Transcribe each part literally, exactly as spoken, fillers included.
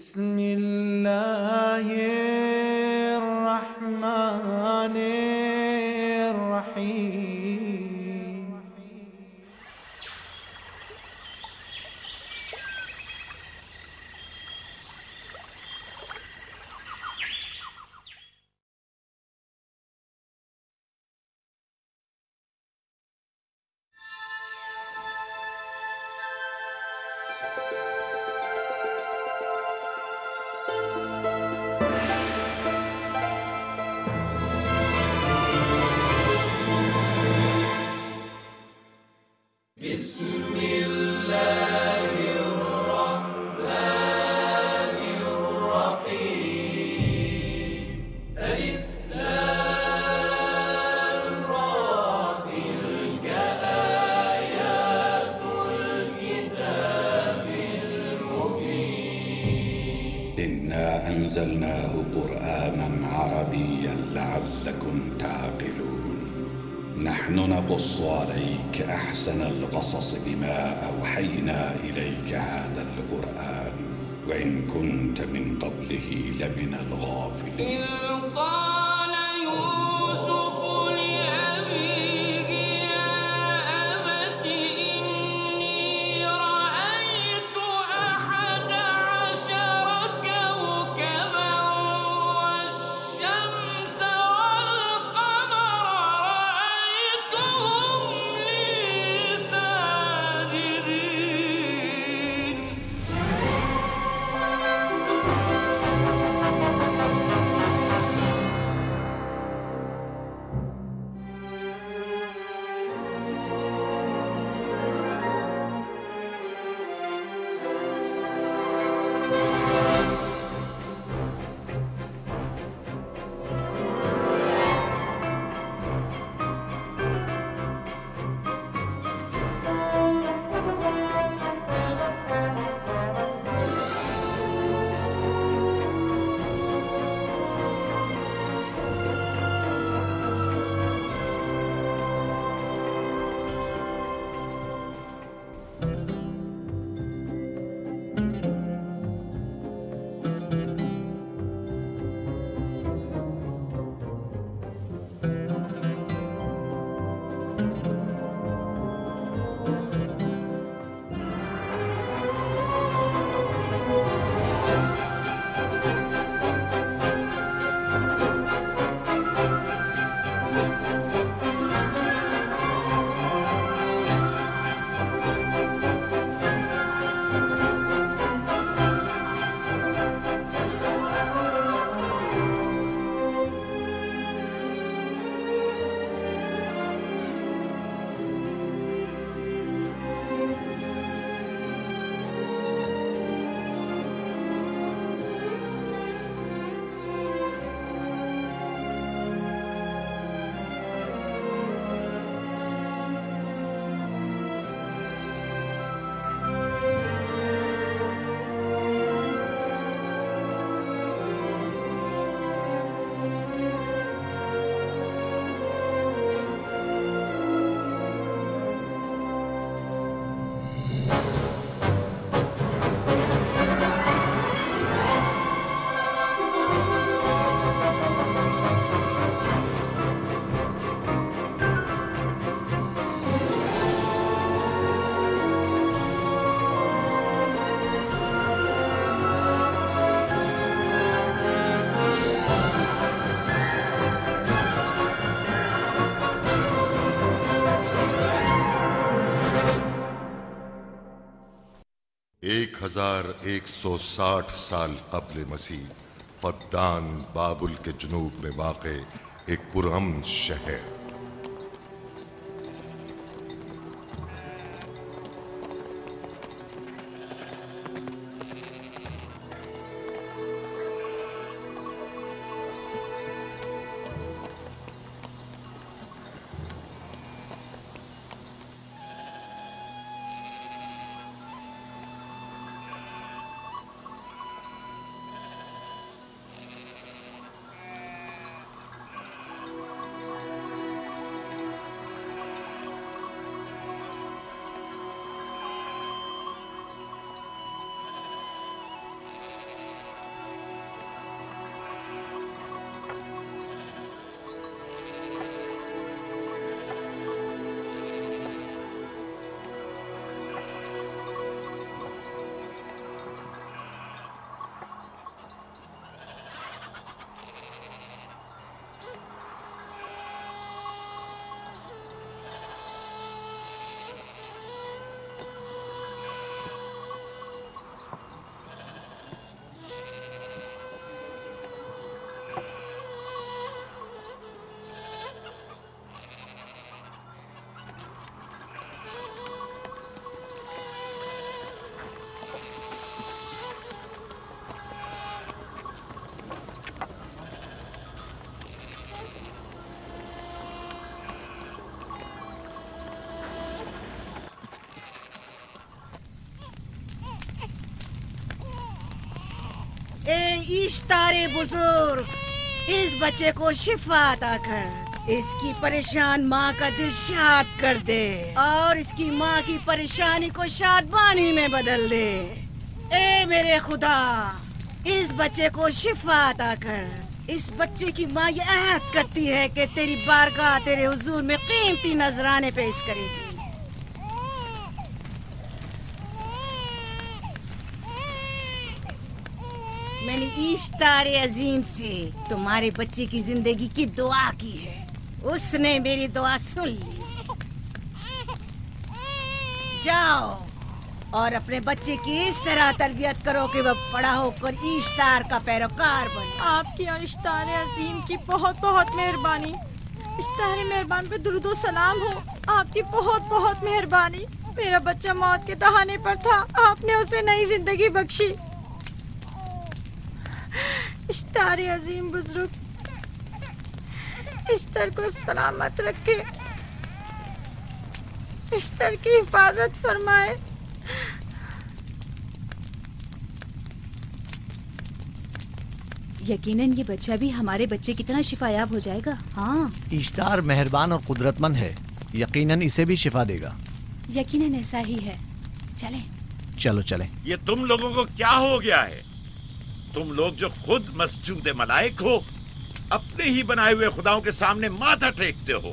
بسم الله الرحمن الرحيم. بسم الله الرحمن الرحيم. ألف لام را، تلك آيات الكتاب المبين. إنا أنزلناه قرآنا عربيا لعلكم تعقلون. نحن نقص عليك أحسن القصص بما أوحينا إليك هذا القرآن وإن كنت من قبله لمن الغافلين. إذ قال يوسف لأبيه يا أبت إني رأيت أحد عشر كوكبا والشمس والقمر رأيتهم لي ساجدين. एक हजार एक सौ साठ साल कब्ल मसीह फद्दान बाबुल के जुनूब में वाक़े एक पुरअमन शहर। ए इश्तारे बुजुर्ग, इस बच्चे को शिफा अता कर, इसकी परेशान माँ का दिल शाद कर दे और इसकी माँ की परेशानी को शादबानी में बदल दे। ए मेरे खुदा, इस बच्चे को शिफा अता कर। इस बच्चे की माँ ये अहद करती है कि तेरी बारगाह तेरे हुजूर में कीमती नजराने पेश करेगी। मैंने इश्तारे अजीम से तुम्हारे बच्चे की जिंदगी की दुआ की है, उसने मेरी दुआ सुन ली। जाओ और अपने बच्चे की इस तरह तरबियत करो कि वह बड़ा होकर इश्तार का पैरोकार बने। आपकी और इश्तारे अजीम की बहुत बहुत मेहरबानी। इश्तारे मेहरबान पे दुरूद सलाम हो। आपकी बहुत बहुत मेहरबानी। मेरा बच्चा मौत के दहाने पर था, आपने उसे नई जिंदगी बख्शी। इश्तारे अजीम बुजुर्ग इश्तर को सलामत रखे, इश्तर की हिफाजत फरमाए। यकीनन ये बच्चा भी हमारे बच्चे की तरह शिफायाब हो जाएगा। हाँ, इश्तार मेहरबान और कुदरतमंद है, यकीनन इसे भी शिफा देगा। यकीनन ऐसा ही है। चलें। चलो चलें। ये तुम लोगों को क्या हो गया है? तुम लोग जो खुद मस्जूद मलाइक हो, अपने ही बनाए हुए खुदाओं के सामने माथा टेकते हो।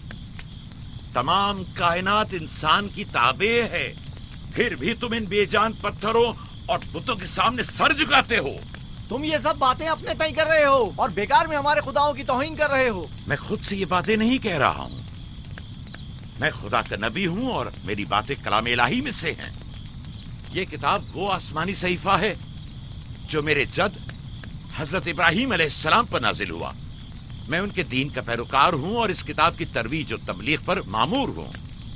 तमाम कायनात इंसान की ताबे है, फिर भी तुम इन बेजान पत्थरों और बुतों के सामने सर झुकाते हो। तुम ये सब बातें अपने तय कर रहे हो और बेकार में हमारे खुदाओं की तौहीन कर रहे हो। मैं खुद से ये बातें नहीं कह रहा हूँ। मैं खुदा का नबी हूँ और मेरी बातें कलाम इलाही में से हैं। ये किताब वो आसमानी सहीफा है जो मेरे जद हजरत इब्राहिम अलैहिस्सलाम पर नाजिल हुआ। मैं उनके दीन का पैरोकार हूँ और इस किताब की तरवीज और तबलीग पर मामूर हूँ।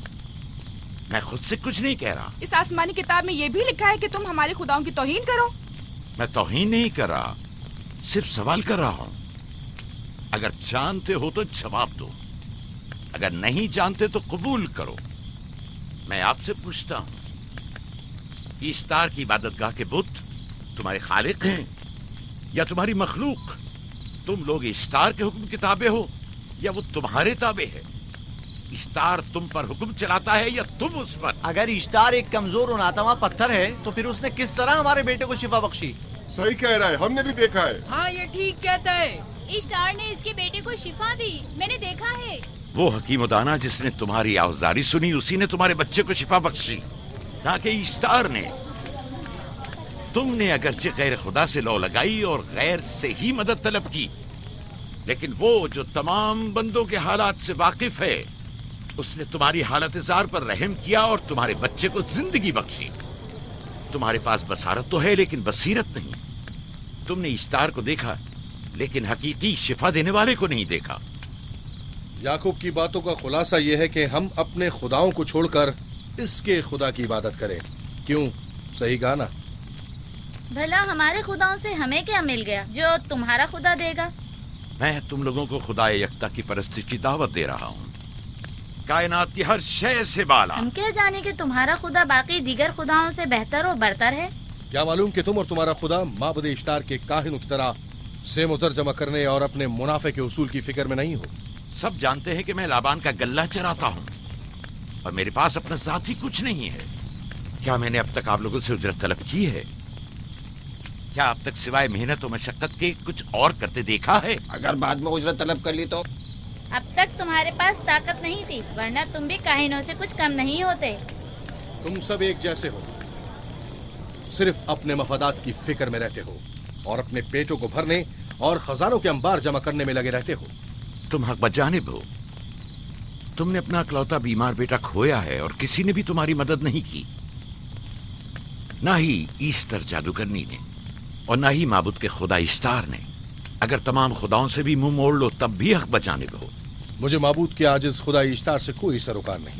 मैं खुद से कुछ नहीं कह रहा। इस आसमानी किताब में ये भी लिखा है कि तुम हमारे खुदाओं की तौहीन करो। मैं तौहीन नहीं कर रहा, सिर्फ सवाल कर रहा हूँ। अगर जानते हो तो जवाब दो, अगर नहीं जानते तो कबूल करो। मैं आपसे पूछता हूँ, इश्तार की इबादतगाह के बुत तुम्हारे खालिक हैं या तुम्हारी मखलूक? तुम लोग इश्तार के हुक्म के ताबे हो या वो तुम्हारे ताबे है? इश्तार तुम पर हुक्म चलाता है या तुम उस पर? अगर इश्तार एक कमजोर और नातवा पत्थर है तो फिर उसने किस तरह हमारे बेटे को शिफा बख्शी? सही कह रहा है, हमने भी देखा है। हाँ, ये ठीक कहता है। इश्तार ने इसके बेटे को शिफा दी, मैंने देखा है। वो हकीम दाना जिसने तुम्हारी आवाज़ारी सुनी, उसी ने तुम्हारे बच्चे को शिफा बख्शी, ना कि इश्तार ने। तुमने अगरचे गैर खुदा से लौ लगाई और गैर से ही मदद तलब की, लेकिन वो जो तमाम बंदों के हालात से वाकिफ है, उसने तुम्हारी हालत ज़ार पर रहम किया और तुम्हारे बच्चे को जिंदगी बख्शी। तुम्हारे पास बसारत तो है लेकिन बसीरत नहीं। तुमने इश्तार को देखा लेकिन हकीकी शिफा देने वाले को नहीं देखा। याकूब की बातों का खुलासा यह है कि हम अपने खुदाओं को छोड़कर इसके खुदा की इबादत करें। क्यों? सही कहा ना? भला हमारे खुदाओं से हमें क्या मिल गया जो तुम्हारा खुदा देगा? मैं तुम लोगों को खुदा यकता की परस्तिश की दावत दे रहा हूँ, कायनात की हर शय से बाला। हम क्या जाने कि तुम्हारा खुदा बाकी दीगर खुदाओं से बेहतर और बरतर है? क्या मालूम कि तुम और तुम्हारा खुदा माबुद इश्तार के काहिनों की तरह सेम उतर जमा करने और अपने मुनाफे के उसूल की फिक्र में नहीं हो। सब जानते हैं कि मैं लाबान का गल्ला चराता हूँ और मेरे पास अपना जाती कुछ नहीं है। क्या मैंने अब तक आप लोगों से उजरत तलब की है? क्या अब तक सिवाय मेहनत और मशक्कत के कुछ और करते देखा है? अगर बाद में उजरत तलब कर ली तो? अब तक तुम्हारे पास ताकत नहीं थी, वरना तुम भी काहिनों से कुछ कम नहीं होते। तुम सब एक जैसे हो, सिर्फ अपने मफादात की फिक्र में रहते हो और अपने पेटों को भरने और खजानों के अंबार जमा करने में लगे रहते हो। तुम हक बजानिब हो। तुमने अपना इकलौता बीमार बेटा खोया है और किसी ने भी तुम्हारी मदद नहीं की, ना ही ईस्टर जादूगरनी ने और ना ही माबुद के खुदा इश्तार ने। अगर तमाम खुदाओं से भी मुंह मोड़ लो तब भी हक बजानिब हो। मुझे माबूद के आजिज खुदा इश्तार से कोई सरोकार नहीं।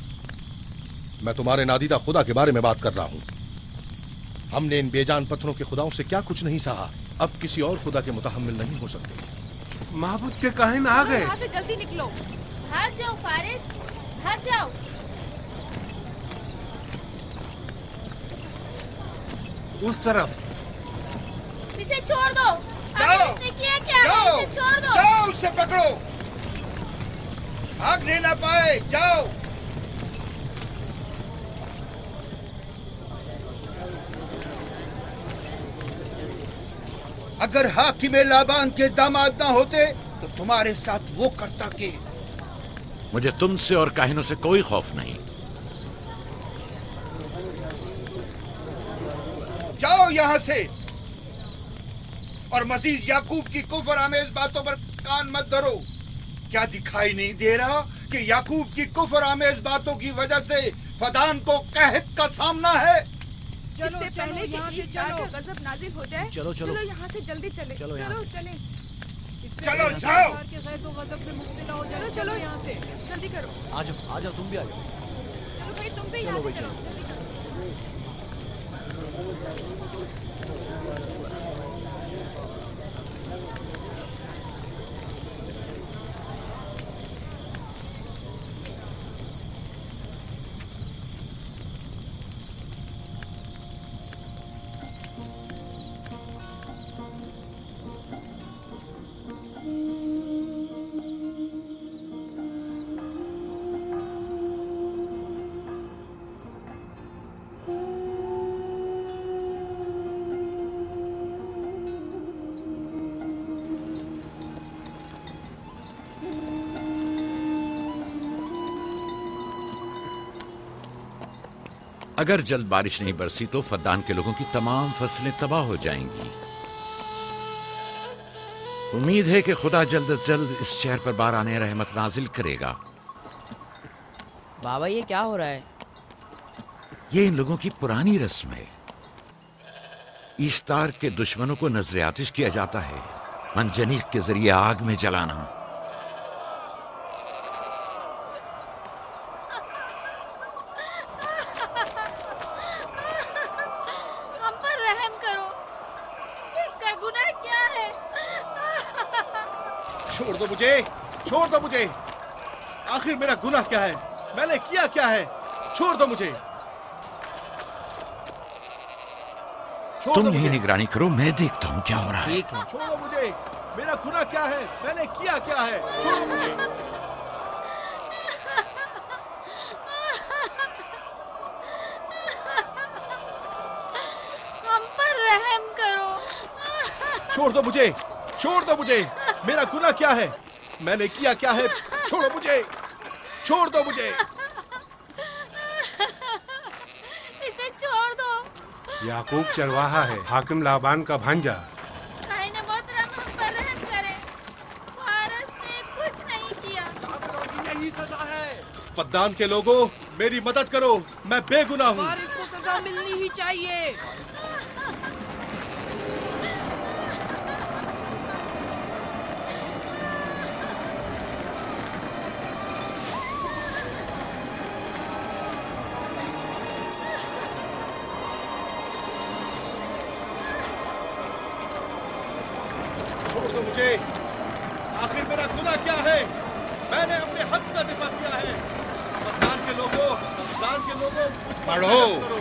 मैं तुम्हारे नादीदा खुदा के बारे में बात कर रहा हूँ। हमने इन बेजान पत्थरों के खुदाओं से क्या कुछ नहीं सहा, अब किसी और खुदा के मुतहम्मिल नहीं हो सकते। माबूद के काहिन आ गए। यहाँ से जल्दी निकलो। भाग जाओ फारिस, भाग जाओ। उस तरफ। इसे छोड़ दो। जाओ, आखिर इसने किया क्या है? जाओ, इसे छोड़ दो। जाओ, उसे पकड़ो, भागने ना पाए। जाओ। अगर हाकिम लाबान के दामाद ना होते तो तुम्हारे साथ वो करता के। मुझे तुमसे और काहिनों से कोई खौफ नहीं। जाओ यहाँ से, और मजीद याकूब की कुफर आमेज बातों पर कान मत धरो। क्या दिखाई नहीं दे रहा कि याकूब की कुफर आमेज बातों की वजह से फदान को कहत का सामना है? चलो, इससे पहले कि ईस्टार का गजब नाजिल हो जाए, चलो चलो चलो यहाँ से जल्दी चले। चलो यहाँ चलो से। चले। चलो जाओ। चलो चलो यहाँ से जल्दी करो। आ जाओ, आ जाओ, तुम भी आ जाओ। चलो भाई, तुम भी यहाँ से चलो। अगर जल्द बारिश नहीं बरसी तो फद्दान के लोगों की तमाम फसलें तबाह हो जाएंगी। उम्मीद है कि खुदा जल्द से जल्द इस शहर पर बाराने रहमत नाजिल करेगा। बाबा, ये क्या हो रहा है? ये इन लोगों की पुरानी रस्म है। ईस्तार के दुश्मनों को नजर आतिश किया जाता है, मंजनीक के जरिए आग में जलाना। छोड़ दो मुझे, छोड़ दो मुझे। आखिर मेरा गुनाह क्या है? मैंने किया क्या है? छोड़ दो मुझे। छोड़ तुम दो ही मुझे। निगरानी करो, मैं देखता हूँ क्या हो रहा है। ठीक है। छोड़ो मुझे। मेरा गुनाह क्या है? मैंने किया क्या है? छोड़ो मुझे। हम पर रहम करो। छोड़ दो मुझे, छोड़ दो मुझे। मेरा गुनाह क्या है? मैंने किया क्या है? छोड़ो मुझे, छोड़ दो मुझे। इसे छोड़ दो। याकूब चरवाहा है, हाकिम लाबान का भांजा। काहिन मोहतरम, हम पर रहम करें। वारिस ने कुछ नहीं किया। यही सजा है। फद्दान के लोगों, मेरी मदद करो, मैं बेगुनाह हूँ। वारिस को सजा मिलनी ही चाहिए। छोड़ दो मुझे। आखिर मेरा गुनाह क्या है? मैंने अपने हक का दिफा किया है। फद्दान के लोगों, फद्दान के लोगों, मुझ पर रहम करो।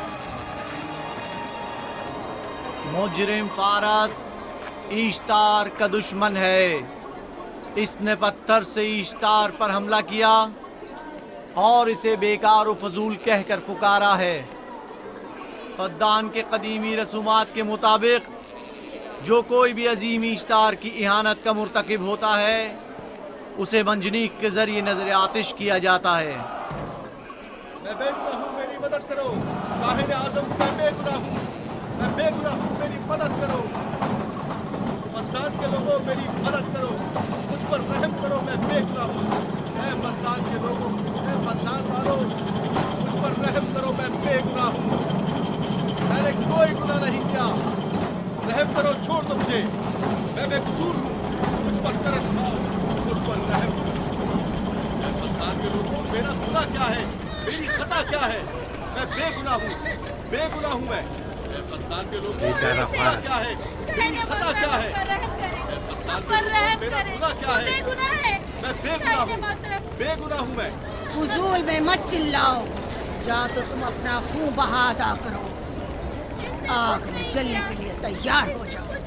मुजरिम फारस ईश्तार का दुश्मन है। इसने पत्थर से ईश्तार पर हमला किया और इसे बेकार व फजूल कहकर पुकारा है। फद्दान के कदीमी रसूमात के मुताबिक जो कोई भी अजीम ईश्तार की इहानत का मुर्तकिब होता है उसे मंजनीक के जरिए नजर आतिश किया जाता है। मैं बेगुनाह हूँ, मेरी मदद करो। काहिन आज़म, मैं बेगुनाह हूँ, मैं बेगुनाह हूँ, मेरी मदद करो। फद्दान के लोगों, मेरी मदद करो, मुझ पर रहम करो, मैं बेगुनाह हूँ। ऐ फद्दान के लोगों, ऐ फद्दान वालों, मुझ पर रहम करो, मैं बेगुनाह हूँ। मैंने कोई गुनाह नहीं किया, रहम करो, छोड़ दो मुझे। मैं बेकसूर हूँ, मुझ पर तरस खाओ, मुझ पर रहम करो। ऐ फद्दान के लोगों, मेरा गुनाह क्या है? मेरी खता क्या है? मैं बेगुनाह हूँ, बेगुनाह हूँ मैं। ऐ फद्दान के लोगों, मेरा गुनाह क्या है? मेरी खता क्या है? ऐ फद्दान के लोगों, मेरा गुनाह क्या है? मैं बेगुनाह हूँ, बेगुनाह हूँ मैं। फुजूल में मत चिल्लाओ, या तो तुम अपना खून बहा अदा करो। आग में जलने के लिए तैयार हो जाओ।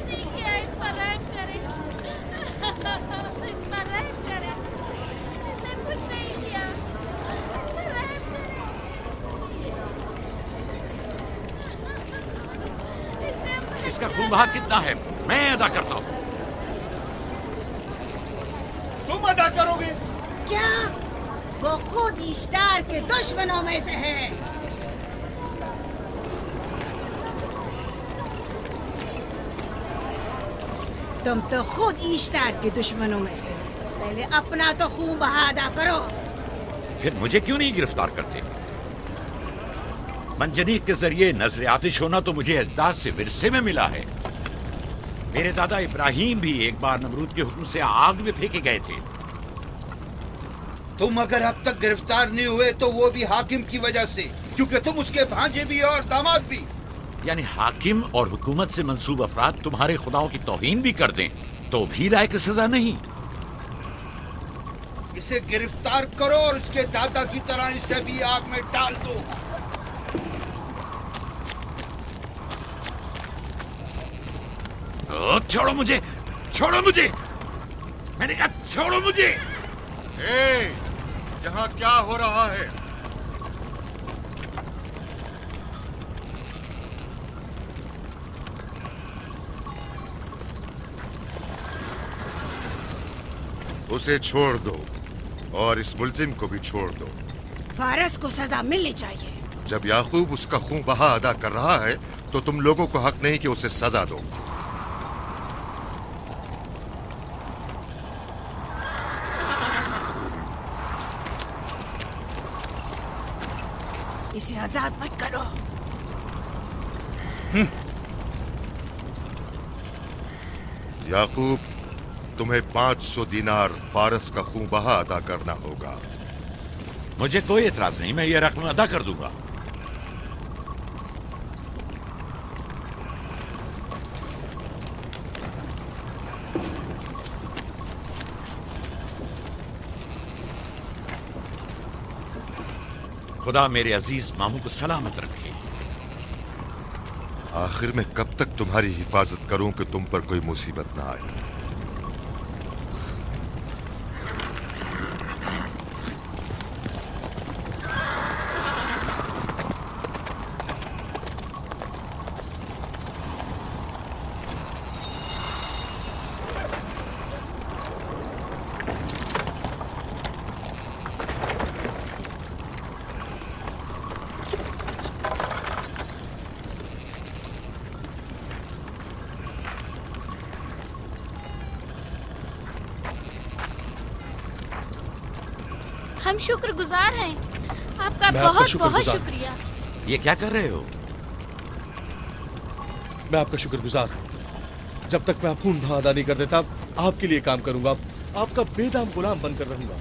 इसका खून बहा कितना है मैं अदा करता हूँ। तुम अदा करोगे? क्या? वो खुद इश्तार के दुश्मनों में से है। तुम तो खुद इश्तार के दुश्मनों में से। पहले अपना तो खून बहा अदा करो। फिर मुझे क्यों नहीं गिरफ्तार करते? मंजनीक के जरिए नजर आतिश होना तो मुझे अजदाद से विरसे में मिला है। मेरे दादा इब्राहिम भी एक बार नमरूद के हुक्म से आग में फेंके गए थे। तुम अगर अब तक गिरफ्तार नहीं हुए तो वो भी हाकिम की वजह से, क्योंकि तुम उसके भांजे भी और दामाद भी। यानी हाकिम और हुकूमत से मंसूब अफराद तुम्हारे खुदाओं की तौहीन भी कर दें तो भी लायक सजा नहीं। इसे गिरफ्तार करो और उसके दादा की तरह इसे भी आग में डाल दो। ओ, छोड़ो मुझे, छोड़ो मुझे, मैंने कहा छोड़ो मुझे। ए, यहाँ क्या हो रहा है? उसे छोड़ दो और इस मुल्जिम को भी छोड़ दो। फारस को सजा मिलनी चाहिए। जब याकूब उसका खून बहा अदा कर रहा है तो तुम लोगों को हक नहीं कि उसे सजा दो। इसे आजाद मत करो। याकूब, तुम्हें पांच सौ दीनार फारस का खून बहा अदा करना होगा। मुझे कोई एतराज नहीं, मैं ये रकम अदा कर दूंगा। खुदा मेरे अजीज मामू को सलामत रखे। आखिर में कब तक तुम्हारी हिफाजत करूं कि तुम पर कोई मुसीबत ना आए? हम शुक्रगुजार हैं आपका, मैं बहुत आपका बहुत शुक्रगुजार। शुक्रिया। ये क्या कर रहे हो? मैं आपका शुक्रगुजार हूँ। जब तक मैं आप खून बहा अदा नहीं कर देता आपके लिए काम करूंगा, आपका बेदाम गुलाम बनकर रहूंगा।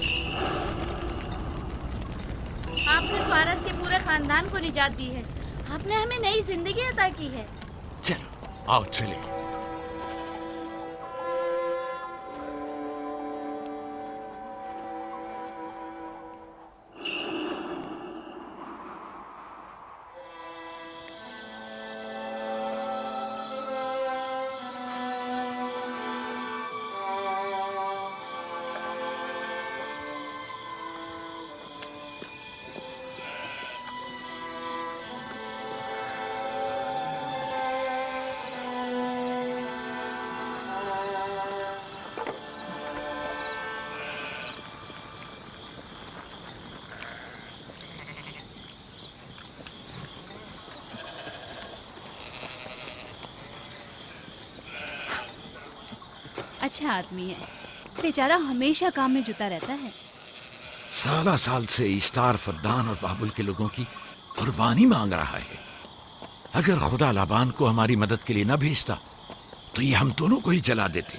आपने फारस के पूरे खानदान को निजात दी है। आपने हमें नई जिंदगी अता की है। चलो आओ चले। अच्छा आदमी है, बेचारा हमेशा काम में जुटा रहता है। साला साल से इश्तार, फद्दान और बाबुल के लोगों की कुर्बानी मांग रहा है। अगर खुदा लाबान को हमारी मदद के लिए न भेजता तो ये हम दोनों को ही जला देते।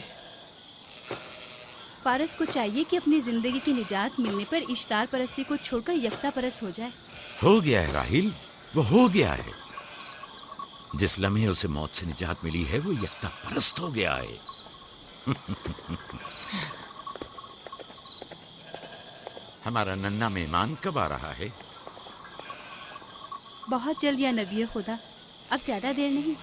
फारस को चाहिए कि अपनी जिंदगी की निजात मिलने पर इश्तार परस्ती को छोड़कर यकता परस्त हो जाए। हो गया है राहिल, वो हो गया है। जिस लम्हे उसे मौत से निजात मिली है वो यकता परस्त हो गया है। हमारा नन्ना मेहमान कब आ रहा है? बहुत जल्द या नबी खुदा, अब ज्यादा देर नहीं।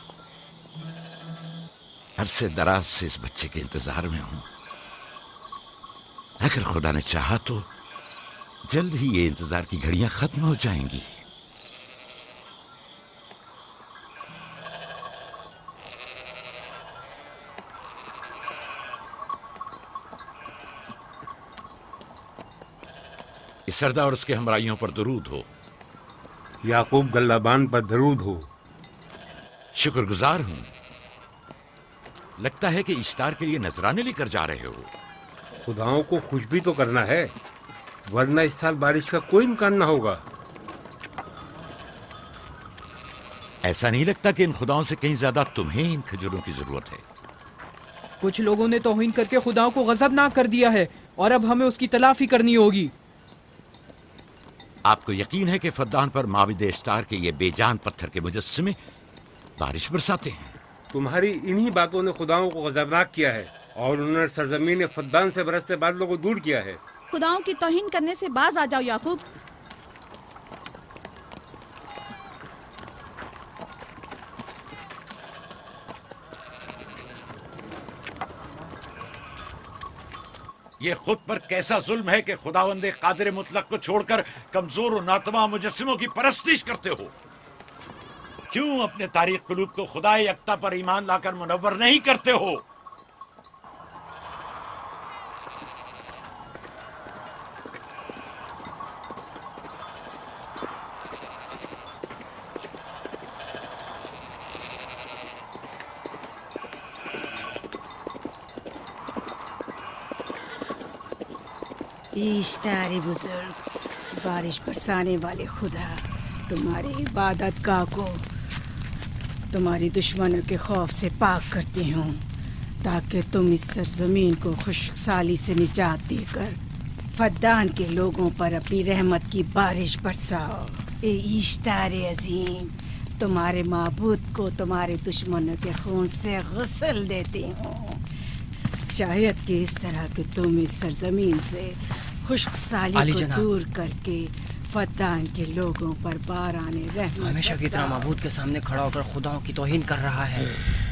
अरसे दराज से इस बच्चे के इंतजार में हूं। अगर खुदा ने चाहा तो जल्द ही ये इंतजार की घड़ियां खत्म हो जाएंगी। इस सरदा और उसके हमराइयों पर दरूद हो। याकूब गल्लाबान पर दरूद हो। शुक्रगुजार हूं। लगता है कि इश्तार के लिए नजराने लेकर जा रहे हो। खुदाओं को खुश भी तो करना है, वरना इस साल बारिश का कोई इम्कान ना होगा। ऐसा नहीं लगता कि इन खुदाओं से कहीं ज्यादा तुम्हें इन खजूरों की जरूरत है? कुछ लोगों ने तौहीन करके खुदाओं को गजबनाक कर दिया है और अब हमें उसकी तलाफी करनी होगी। आपको यकीन है कि फद्दान पर माबिद इश्तार के ये बेजान पत्थर के मुजस्समे बारिश बरसाते हैं? तुम्हारी इन्हीं बातों ने खुदाओं को गजबनाक किया है और उन्होंने सरजमीन फद्दान से बरसते बादलों को दूर किया है। खुदाओं की तौहीन करने से बाज आ जाओ याकूब। ये खुद पर कैसा जुल्म है कि खुदावंदे कादिर मुतलक को छोड़कर कमजोर और नातमा मुजस्सिमों की परस्तिश करते हो। क्यों अपने तारीख कुलूब को खुदाए यकता पर ईमान लाकर मुनव्वर नहीं करते हो? इश्तार बुजुर्ग, बारिश बरसाने वाले खुदा, तुम्हारी इबादत गाह को तुम्हारी दुश्मनों के खौफ से पाक करती हूँ, ताकि तुम इस सरजमीन को खुशहाली से निजात देकर फद्दान के लोगों पर अपनी रहमत की बारिश बरसाओ। ए इश्तार अजीम, तुम्हारे माबूद को तुम्हारे दुश्मनों के खून से गुस्ल देती हूँ। शायद कि इस तरह कि तुम इस सरजमीन से खुशहाली को दूर करके फद्दान के लोगों पर बाराने रहमत हमेशा की तरह माबूद के सामने खड़ा होकर खुदाओं की तौहीन कर रहा है।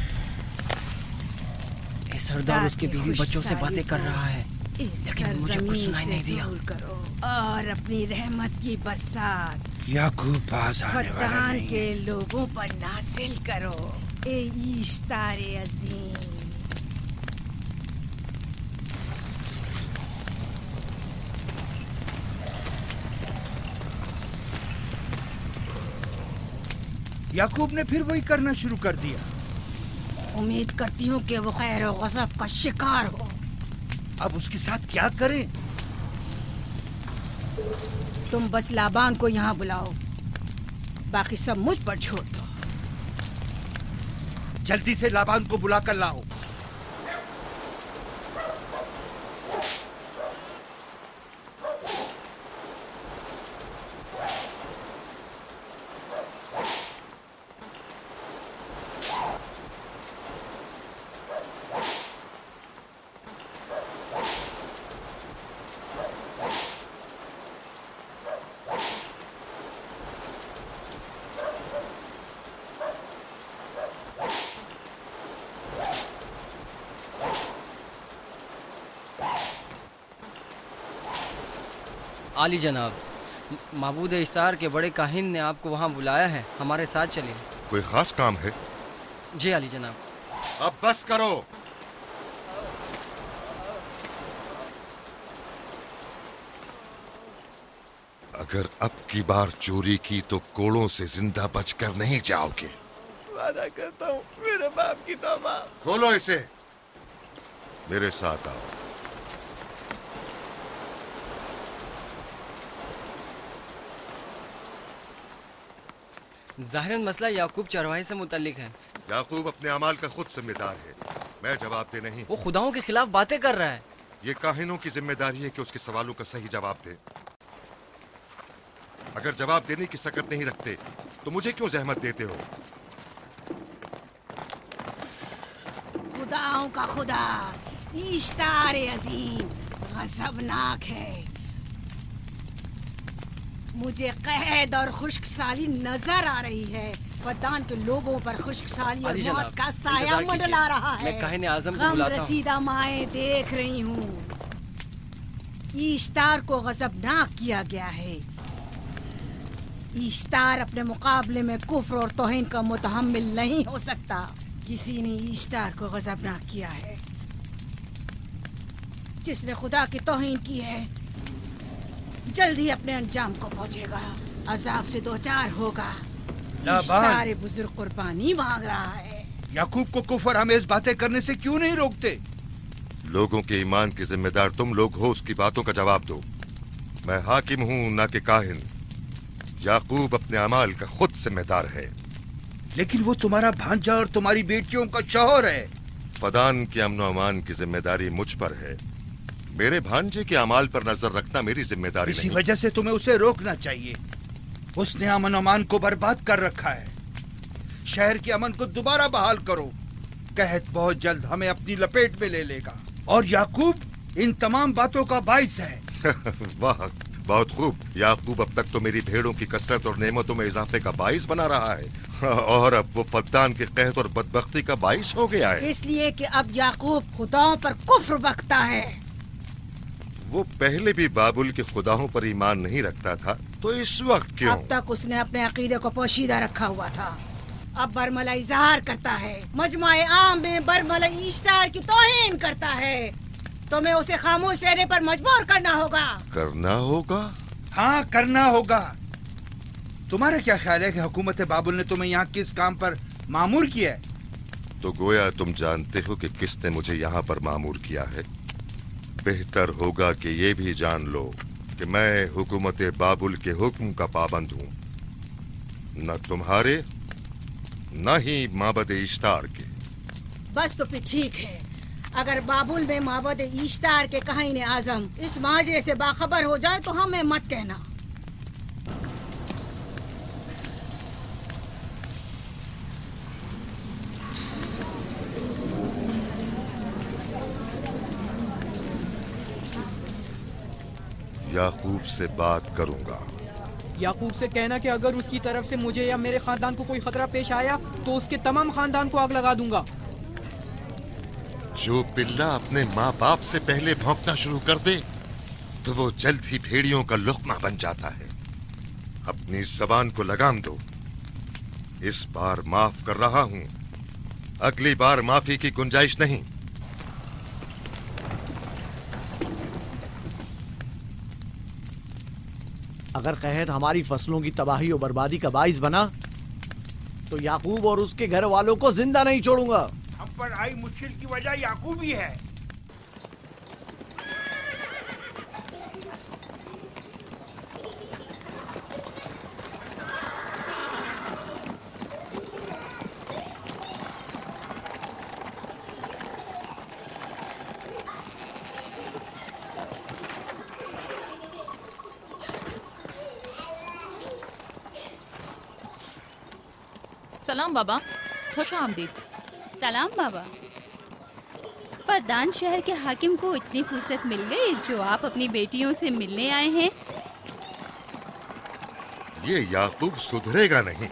ये सरदार उसके बीवी बच्चों से बातें कर रहा है, लेकिन मुझे कुछ सुनाई नहीं दिया। करो और अपनी रहमत की बरसात याकूब पास आने वाला फद्दान नहीं। के लोगों पर नासिल करो। ए इश्तार अजीम, याकूब ने फिर वही करना शुरू कर दिया। उम्मीद करती हूँ कि वो खैर और गज़ब का शिकार हो। अब उसके साथ क्या करें? तुम बस लाबान को यहाँ बुलाओ, बाकी सब मुझ पर छोड़ दो। जल्दी से लाबान को बुला कर लाओ। आली जनाब, माबूद इश्तार के बड़े काहिन ने आपको वहाँ बुलाया है, हमारे साथ चलिए। कोई खास काम है? जी आली जनाब। अब बस करो। अगर अब की बार चोरी की तो कोड़ों से जिंदा बचकर नहीं जाओगे। वादा करता हूँ, मेरे बाप की तौबा। खोलो इसे, मेरे साथ आओ। ज़ाहिरन मसला याकूब चरवाहे से मुतल्लिक है। याकूब अपने अमाल का खुद जिम्मेदार है, मैं जवाब दे नहीं। वो खुदाओं के खिलाफ बातें कर रहा है। ये काहिनों की जिम्मेदारी है कि उसके सवालों का सही जवाब दे। अगर जवाब देने की सकत नहीं रखते तो मुझे क्यों जहमत देते हो? खुदाओं का खुदा इश्तार अजीम गज़बनाक है। मुझे कैद और खुशहाली नजर आ रही है। फद्दान के लोगों पर खुशहाली और मौत का साया मंडला रहा है। मैं काहिन आज़म को गम बुलाता हूं। रसीदा माएं देख रही हूँ। इश्तार को गज़बनाक किया गया है। इश्तार अपने मुकाबले में कुफ्र और तौहीन का मुतहम्मिल नहीं हो सकता। किसी ने इश्तार को गज़बनाक किया है। जिसने खुदा की तौहीन की है जल्दी अपने अंजाम को पहुंचेगा, अजाब से दो चार होगा। लाबान। इश्तार बुजुर्ग कुर्बानी मांग रहा है। याकूब को कुफर आमेज बातें करने से क्यों नहीं रोकते? लोगों के ईमान की जिम्मेदार तुम लोग हो, उसकी बातों का जवाब दो। मैं हाकिम हूँ ना कि काहिन। याकूब अपने अमाल का खुद जिम्मेदार है। लेकिन वो तुम्हारा भांजा और तुम्हारी बेटियों का शौहर है। फदान के अमन अमान की जिम्मेदारी मुझ पर है। मेरे भांजे के अमाल पर नजर रखना मेरी जिम्मेदारी इसी नहीं। वजह से तुम्हें उसे रोकना चाहिए। उसने अमन अमान को बर्बाद कर रखा है। शहर के अमन को दोबारा बहाल करो। कहत बहुत जल्द हमें अपनी लपेट में ले लेगा और याकूब इन तमाम बातों का बाइस है। वाह, बहुत खूब। याकूब अब तक तो मेरी भेड़ों की कसरत और नेमतों में इजाफे का बाइस बना रहा है और अब वो फद्दान के कहत और बदबख्ती का बाइस हो गया है। इसलिए कि अब याकूब खुदाओं पर कुफ्र बकता है। वो पहले भी बाबुल के खुदाओं पर ईमान नहीं रखता था, तो इस वक्त क्यों? अब तक उसने अपने अकीदे को पोशीदा रखा हुआ था, अब बरमला इजहार करता है, मजमाए आम में बरमला इश्तार की तौहीन करता है। तुम्हें उसे खामोश रहने पर मजबूर करना होगा। करना होगा? हाँ, करना होगा। तुम्हारा क्या ख्याल है कि हुकूमत बाबुल ने तुम्हें यहाँ किस काम पर मामूर किया है? तो गोया तुम जानते हो कि किसने मुझे यहाँ पर मामूर किया है। बेहतर होगा कि ये भी जान लो कि मैं हुकूमत बाबुल के हुक्म का पाबंद हूँ, न तुम्हारे न ही माबद इश्तार के। बस तो फिर ठीक है। अगर बाबुल में माबद इश्तार के काहिन आजम इस माजरे से बाखबर हो जाए तो हमें मत कहना। याकूब से बात करूंगा। याकूब से कहना कि अगर उसकी तरफ से मुझे या मेरे खानदान को कोई खतरा पेश आया तो उसके तमाम खानदान को आग लगा दूंगा। जो पिल्ला अपने माँ बाप से पहले भौंकना शुरू कर दे तो वो जल्द ही भेड़ियों का लुक़मा बन जाता है। अपनी जबान को लगाम दो। इस बार माफ कर रहा हूँ, अगली बार माफी की गुंजाइश नहीं। अगर कहत हमारी फसलों की तबाही और बर्बादी का बाइस बना तो याकूब और उसके घर वालों को जिंदा नहीं छोड़ूंगा। हम पर आई मुश्किल की वजह याकूब ही है। सलाम बाबा, खुश आमदीद। सलाम बाबा। फद्दान शहर के हाकिम को इतनी फुर्सत मिल गई जो आप अपनी बेटियों से मिलने आए हैं। ये याकूब सुधरेगा नहीं।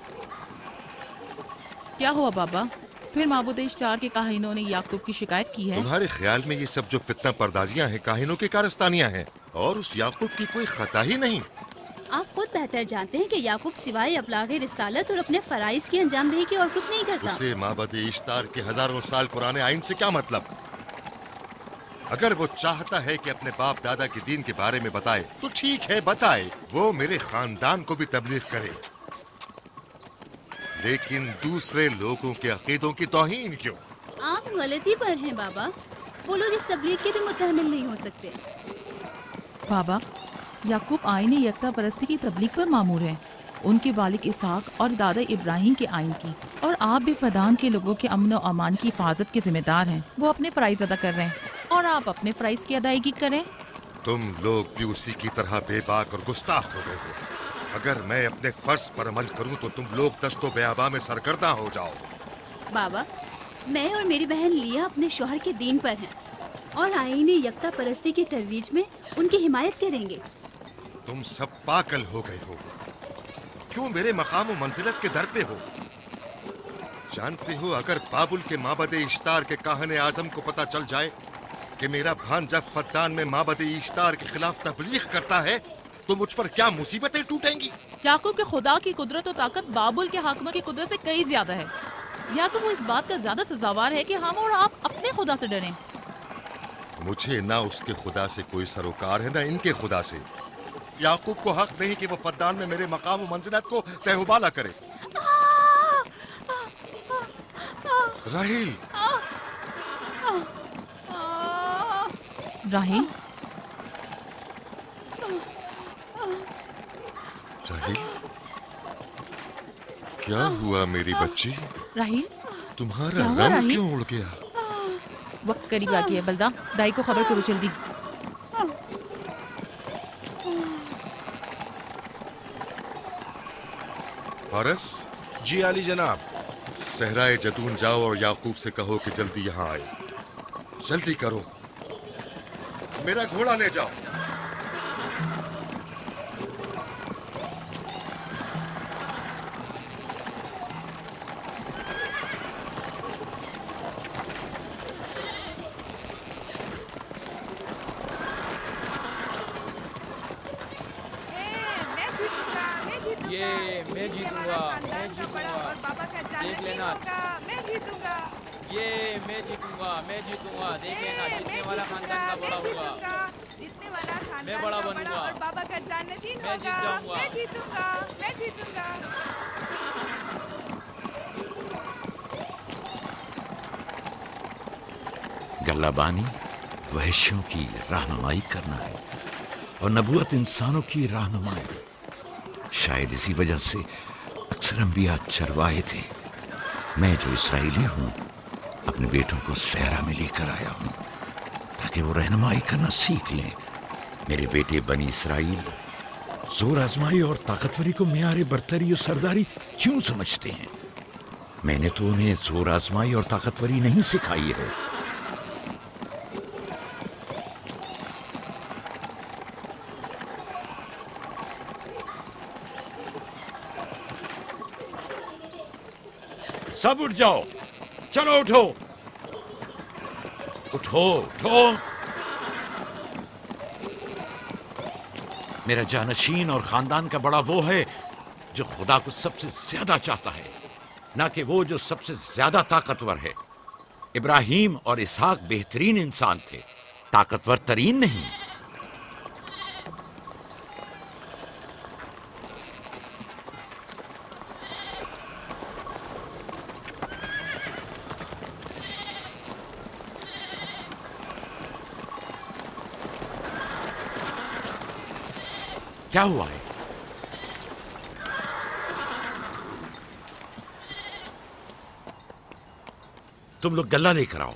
क्या हुआ बाबा? फिर माबूद इश्तार के काहिनों ने याकूब की शिकायत की है? तुम्हारे ख्याल में ये सब जो फितना पर्दाजियां हैं काहिनों की कारस्तानियां हैं और उस याकूब की कोई खता ही नहीं। आप खुद बेहतर जानते हैं कि याकूब सिवाय अबलागे रिसालत और अपने फराइज की अंजामदही की और कुछ नहीं करता। उसे माबद इश्तार के हजारों साल पुराने आइन से क्या मतलब? अगर वो चाहता है कि अपने बाप दादा के दीन के बारे में बताए तो ठीक है, बताए। वो मेरे खानदान को भी तबलीग करे, लेकिन दूसरे लोगों के अकीदों की तौहीन क्यों? आप गलती पर हैं बाबा। वो लोग इस तबलीग के भी मुतहम्मिल नहीं हो सकते। बाबा, याकूब आईने यकता परस्ती की तबलीग पर मामूर है, उनके वालिद इसहाक और दादा इब्राहिम के आइन की। और आप भी फदान के लोगों के अमन और अमान की हिफाजत के जिम्मेदार हैं। वो अपने फराइज अदा कर रहे हैं और आप अपने फराइज की अदायगी करें। तुम लोग भी उसी की तरह बेबाक और गुस्ताख हो गए हो। अगर मैं अपने फर्ज पर अमल करूं तो तुम लोग दस्तो बेआबा में सरगर्दा हो जाओ। बाबा, मैं और मेरी बहन लिया अपने शौहर के दीन पर हैं और आईने यकता परस्ती की तरवीज में उनकी हिमायत करेंगे। तुम सब पागल हो गए हो। क्यों मेरे मकाम और मंजिलत के दर पे हो? जानते हो, अगर बाबुल के माबद इश्तार के काहने आजम को पता चल जाए कि मेरा भांजा फद्दान में माबद इश्तार के खिलाफ तबलीग करता है तो मुझ पर क्या मुसीबतें टूटेंगी। याकूब के खुदा की कुदरत और ताकत बाबुल के हाकिम की कुदरत से कई ज्यादा है। या तो वो इस बात का ज्यादा सजावार है कि हम और आप अपने खुदा से डरें। मुझे ना उसके खुदा से कोई सरोकार है ना इनके खुदा से। याकूब को हक नहीं कि वो फद्दान में मेरे मकाम व मंजिलत को तहबाला करे। राहिल, राहिल, राहिल, क्या हुआ मेरी बच्ची? राहिल, तुम्हारा क्या हुआ, रंग राहिल? क्यों उड़ गया? वक्त करीब आ गया है। बलदा, दाई को खबर करो जल्दी। फारस? जी आली जनाब। सहराए जतून जाओ और याकूब से कहो कि जल्दी यहाँ आए। जल्दी करो, मेरा घोड़ा ले जाओ। ये मैं जीतूंगा, मैं जीतूंगा, देख लेना। मैं जीतूंगा। ये मैं जीतूंगा, मैं जीतूंगा, देख लेना। जीतने वाला खानदान का बड़ा होगा। जीतने वाला खानदान मैं बड़ा का बनूंगा। और बाबा का जाननशीन मैं जीत होगा। जाऊंगा। मैं जीतूंगा, मैं जीतूंगा। गल्लाबानी वहशियों की रहनुमाई करना है और नबूवत इंसानों की रहनुमाई। शायद इसी वजह से अक्सर अंबिया चरवाहे थे। मैं जो इसराइली हूँ अपने बेटों को सहरा में लेकर आया हूँ ताकि वो रहनुमाई करना सीख लें। मेरे बेटे बनी इसराइल जोर आजमाई और ताकतवरी को मियारे बरतरी और सरदारी क्यों समझते हैं? मैंने तो उन्हें जोर आजमाई और ताकतवरी नहीं सिखाई है। सब उठ जाओ, चलो उठो, उठो, उठो। मेरा जानशीन और खानदान का बड़ा वो है जो खुदा को सबसे ज्यादा चाहता है, ना कि वो जो सबसे ज्यादा ताकतवर है। इब्राहिम और इसहाक बेहतरीन इंसान थे, ताकतवर तरीन नहीं। क्या हुआ है? तुम लोग गल्ला लेकर आओ।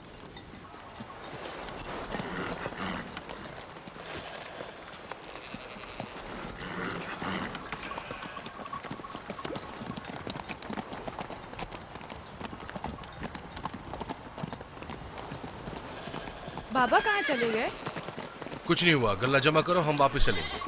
बाबा कहाँ चले गए? कुछ नहीं हुआ, गल्ला जमा करो, हम वापस चलेंगे।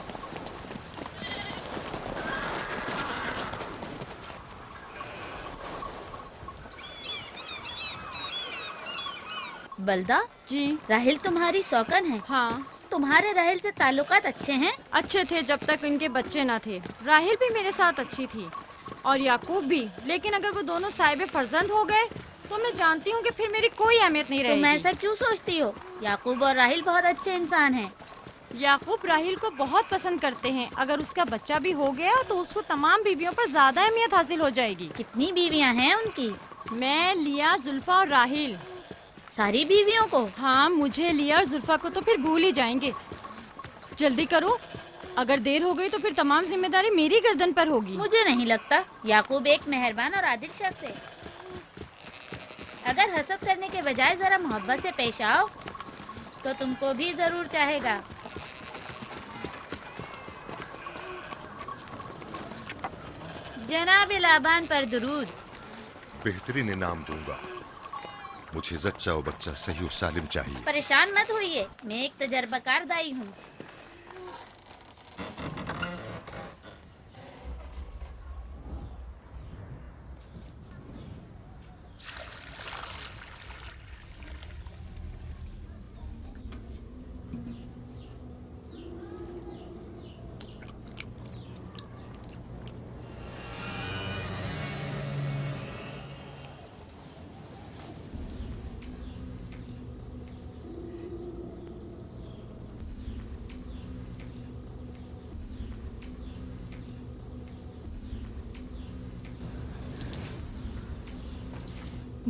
बलदा जी, राहिल तुम्हारी सौकन है। हाँ। तुम्हारे राहिल से ताल्लुकात अच्छे हैं? अच्छे थे जब तक इनके बच्चे ना थे। राहिल भी मेरे साथ अच्छी थी और याकूब भी, लेकिन अगर वो दोनों साहिब फर्जंद हो गए तो मैं जानती हूँ कि फिर मेरी कोई अहमियत नहीं रहेगी। तुम ऐसा क्यों सोचती हो? याकूब और राहिल बहुत अच्छे इंसान हैं। याकूब राहिल को बहुत पसंद करते हैं। अगर उसका बच्चा भी हो गया तो उसको तमाम बीवियों पर ज्यादा अहमियत हासिल हो जाएगी। कितनी बीवियाँ हैं उनकी? मैं, लिया, जुल्फा और राहिल। सारी बीवियों को? हाँ, मुझे, लिया और जुल्फा को तो फिर भूल ही जाएंगे। जल्दी करो, अगर देर हो गई तो फिर तमाम जिम्मेदारी मेरी गर्दन पर होगी। मुझे नहीं लगता। याकूब एक मेहरबान और आदिल शख्स है। अगर हसद करने के बजाय जरा मोहब्बत से पेश आओ तो तुमको भी जरूर चाहेगा। जनाब लाबान पर दुरूद। बेहतरीन इनाम दूंगा। मुझे जच्चा और बच्चा सही और सालिम चाहिए। परेशान मत होइए, मैं एक तजर्बाकार दाई हूँ।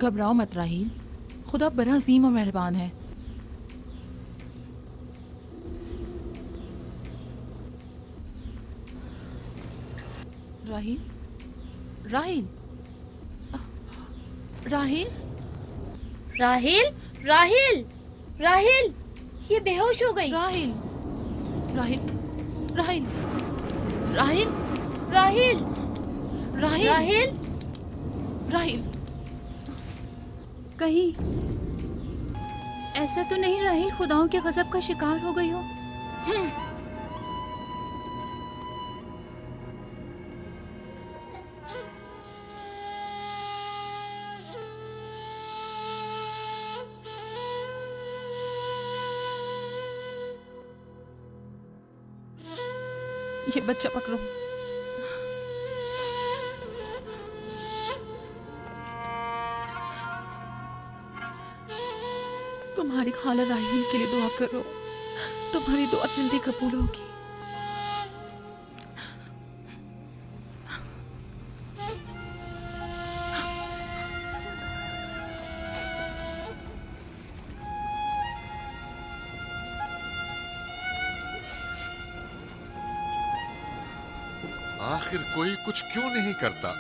घबराओ मत राहील, खुदा बड़ा अजीम और मेहरबान है। राहील, राहील, राहील, राहिल, राहिल, राहिल, ये बेहोश हो गई। राहील, राहील, राहील, राहील, राहिल, राहील, राहिल, राहील, कहीं ऐसा तो नहीं राहिल खुदाओं के गजब का शिकार हो गई हो? ये बच्चा पकड़ो। तुम्हारी खाला राहील के लिए दुआ करो, तुम्हारी दुआ जल्दी कबूल होगी। आखिर कोई कुछ क्यों नहीं करता?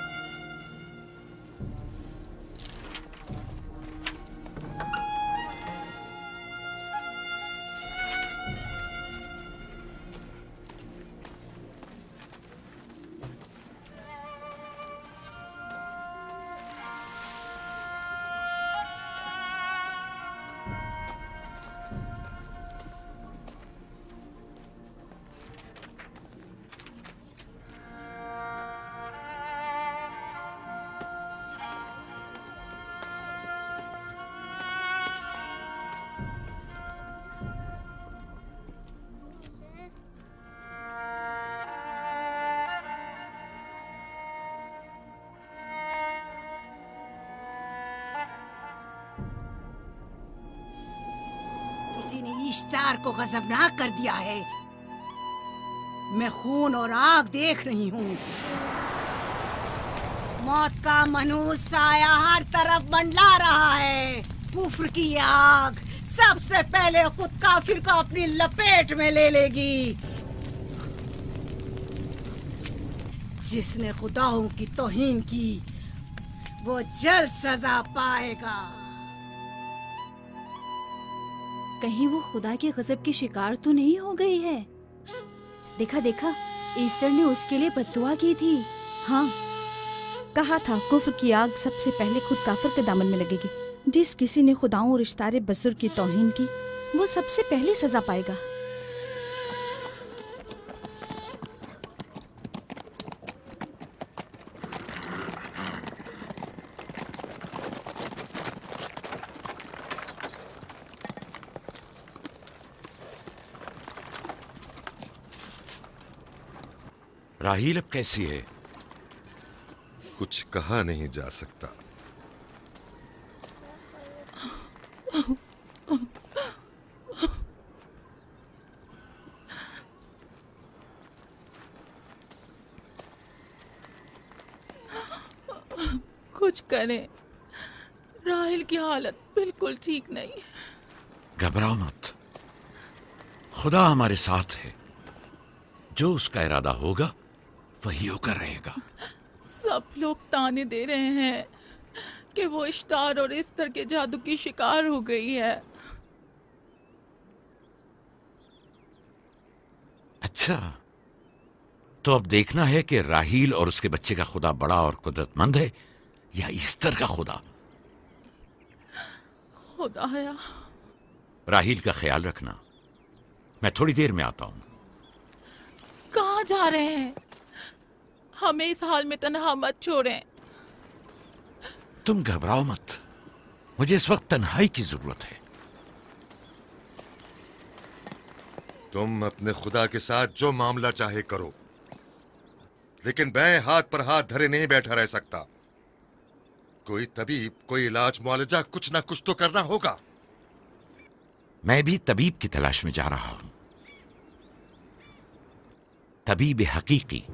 किसी ने इश्तार को गजबनाक कर दिया है। मैं खून और आग देख रही हूँ। मौत का मनहूस साया हर तरफ मंडला रहा है। कुफ्र की आग सबसे पहले खुद काफिर को अपनी लपेट में ले लेगी। जिसने खुदाओं की तौहीन की वो जल्द सजा पाएगा। कहीं वो खुदा के गजब की शिकार तो नहीं हो गई है? देखा देखा, ईस्टर ने उसके लिए बद्दुआ की थी। हाँ, कहा था कुफ्र की आग सबसे पहले खुद काफिर के दामन में लगेगी। जिस किसी ने खुदाओं और इश्तारे बसुर की तौहीन की वो सबसे पहले सजा पाएगा। राहील अब कैसी है? कुछ कहा नहीं जा सकता। कुछ करें, राहील की हालत बिल्कुल ठीक नहीं। घबराओ मत, खुदा हमारे साथ है। जो उसका इरादा होगा वही होकर रहेगा। सब लोग ताने दे रहे हैं कि वो इश्तार और इस्तर के जादू की शिकार हो गई है। अच्छा, तो अब देखना है कि राहील और उसके बच्चे का खुदा बड़ा और कुदरतमंद है या ईस्टर का खुदा। खुदाया, राहील का ख्याल रखना। मैं थोड़ी देर में आता हूं। कहाँ जा रहे हैं? हमें इस हाल में तन्हा मत छोड़ें। तुम घबराओ मत, मुझे इस वक्त तन्हाई की जरूरत है। तुम अपने खुदा के साथ जो मामला चाहे करो, लेकिन मैं हाथ पर हाथ धरे नहीं बैठा रह सकता। कोई तबीब, कोई इलाज, मुआलजा, कुछ ना कुछ तो करना होगा। मैं भी तबीब की तलाश में जा रहा हूं। तबीब हकीकी।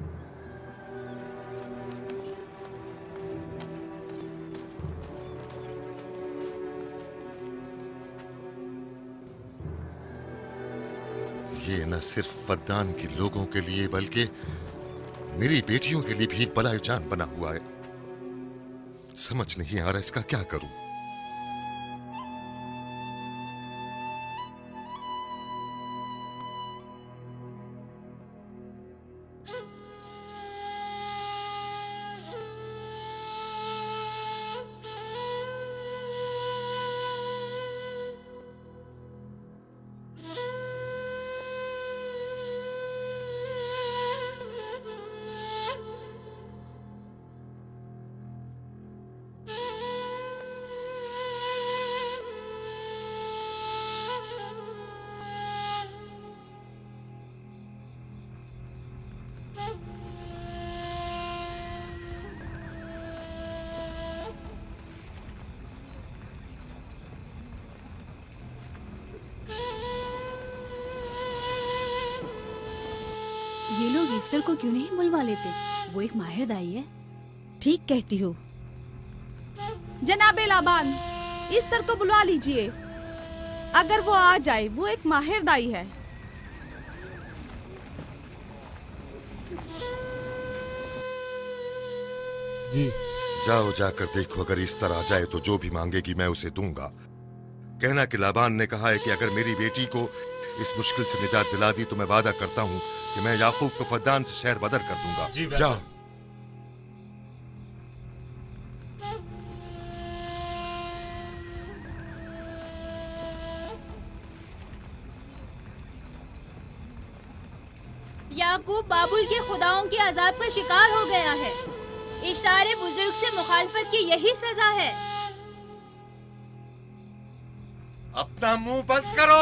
न सिर्फ फद्दान के लोगों के लिए बल्कि मेरी बेटियों के लिए भी बलाए जान बना हुआ है। समझ नहीं आ रहा इसका क्या करूं। ये लोग ईस्टर को क्यों नहीं बुलवा लेते? वो एक माहिर दाई है। ठीक कहती हो। जनाबे लाबान, ईस्टर को बुलवा लीजिए। अगर वो आ जाए, वो एक माहिर दाई है। जी। जाओ जाकर देखो, अगर ईस्टर आ जाए तो जो भी मांगेगी मैं उसे दूंगा। कहना कि लाबान ने कहा है कि अगर मेरी बेटी को इस मुश्किल से निजात दिला दी तो मैं वादा करता हूँ कि मैं याकूब को फद्दान से शहर बदर कर दूंगा। जाओ। याकूब बाबुल के खुदाओं के अजाब का शिकार हो गया है। इश्तारे बुजुर्ग से मुखालफत की यही सजा है। अपना मुंह बंद करो।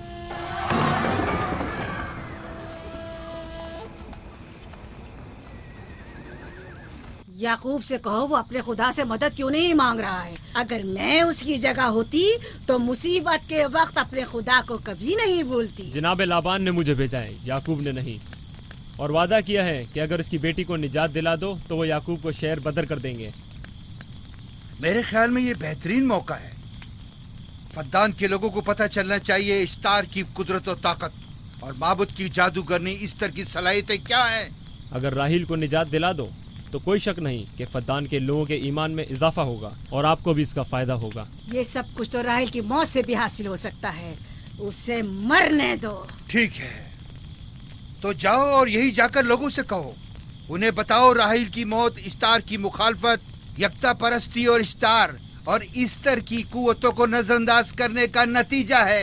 याकूब से कहो वो अपने खुदा से मदद क्यों नहीं मांग रहा है। अगर मैं उसकी जगह होती तो मुसीबत के वक्त अपने खुदा को कभी नहीं भूलती। जनाब लाबान ने मुझे भेजा है, याकूब ने नहीं, और वादा किया है कि अगर उसकी बेटी को निजात दिला दो तो वो याकूब को शहर बदर कर देंगे। मेरे ख्याल में ये बेहतरीन मौका है। फद्दान के लोगों को पता चलना चाहिए इश्तार की कुदरत और ताकत और माबुद की जादूगरनी ईस्टर की सलाहियतें क्या हैं। अगर राहील को निजात दिला दो तो कोई शक नहीं कि फद्दान के लोगों के ईमान में इजाफा होगा और आपको भी इसका फायदा होगा। ये सब कुछ तो राहील की मौत से भी हासिल हो सकता है। उसे मरने दो। ठीक है, तो जाओ और यही जाकर लोगों से कहो, उन्हें बताओ राहील की मौत इश्तार की मुखालफत, यकता परस्ती और इश्तार और ईस्टर की कुव्वतों को नजरअंदाज करने का नतीजा है।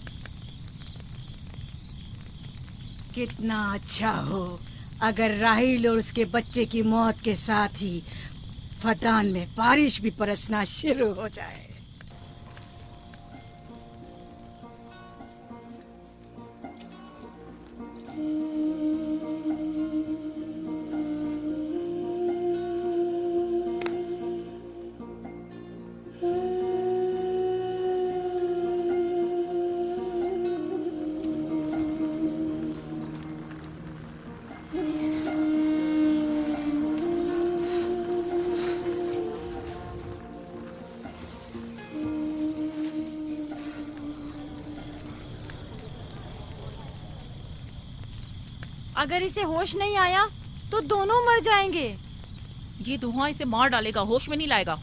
कितना अच्छा हो अगर राहील और उसके बच्चे की मौत के साथ ही फद्दान में बारिश भी बरसना शुरू हो जाए। अगर इसे होश नहीं आया तो दोनों मर जाएंगे। ये धुआं इसे मार डालेगा, होश में नहीं लाएगा।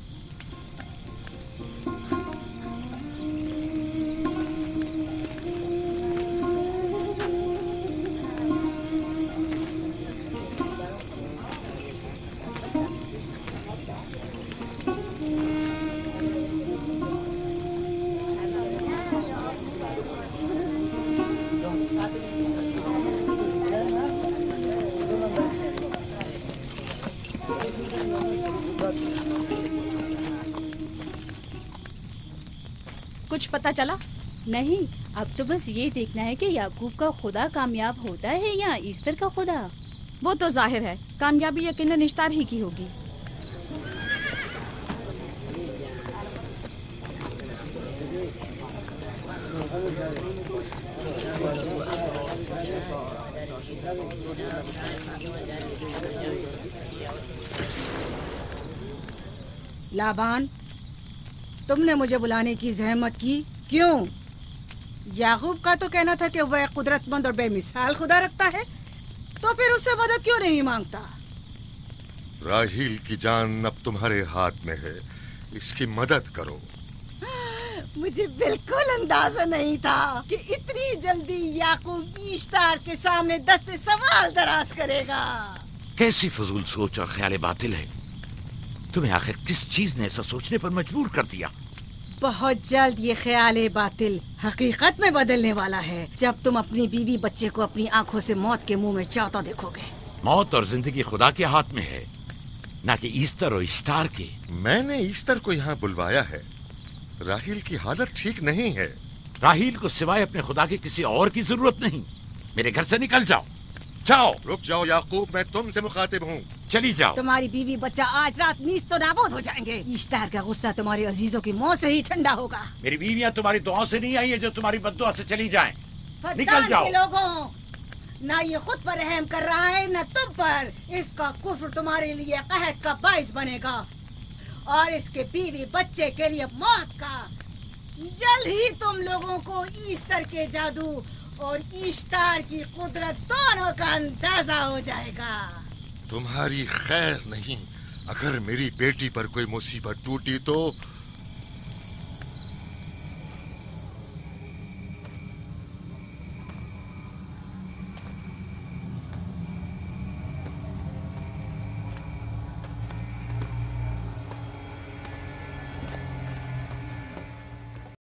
कुछ पता चला? नहीं, अब तो बस ये देखना है कि याकूब का खुदा कामयाब होता है या ईस्टर का खुदा। वो तो जाहिर है, कामयाबी यकीनन इश्तार ही की होगी। लाबान, तुमने मुझे बुलाने की जहमत की, क्यों? याकूब का तो कहना था कि वह कुदरतमंद और बेमिसाल खुदा रखता है, तो फिर उससे मदद क्यों नहीं मांगता? राहील की जान अब तुम्हारे हाथ में है, इसकी मदद करो। मुझे बिल्कुल अंदाजा नहीं था कि इतनी जल्दी याकूब ईश्तार के सामने दस्ते सवाल दराज करेगा। कैसी फजूल सोच और ख्याल बातिल है। तुम्हें आखिर किस चीज ने ऐसा सोचने पर मजबूर कर दिया? बहुत जल्द ये ख्याल बातिल हकीकत में बदलने वाला है, जब तुम अपनी बीवी बच्चे को अपनी आंखों से मौत के मुंह में चाहता देखोगे। मौत और जिंदगी खुदा के हाथ में है, ना कि ईस्टर और इश्तार के। मैंने ईस्टर को यहाँ बुलवाया है। राहील की हालत ठीक नहीं है। राहील को सिवाय अपने खुदा के किसी और की जरूरत नहीं। मेरे घर से निकल जाओ। जाओ। रुक जाओ याकूब, मैं तुमसे मुखातिब हूँ। चली जाओ। तुम्हारी बीवी बच्चा आज रात नीस तो नाबूद हो जाएंगे। ईश्तार का गुस्सा तुम्हारे अजीजों की मौत से ही ठंडा होगा। मेरी बीवियाँ तुम्हारी दुआओं से नहीं आई है जो तुम्हारी बद्दुआ से चली जाएं। निकल जाओ। के लोगों, ना ये खुद पर रहम कर रहा है न तुम पर। इसका कुफ्र तुम्हारे लिए कहत का बाइस बनेगा और इसके बीवी बच्चे के लिए मौत का। जल्द ही तुम लोगों को ईस्टर के जादू और ईश्तार की कुदरत दोनों का अंदाजा हो जाएगा। तुम्हारी खैर नहीं। अगर मेरी बेटी पर कोई मुसीबत टूटी तो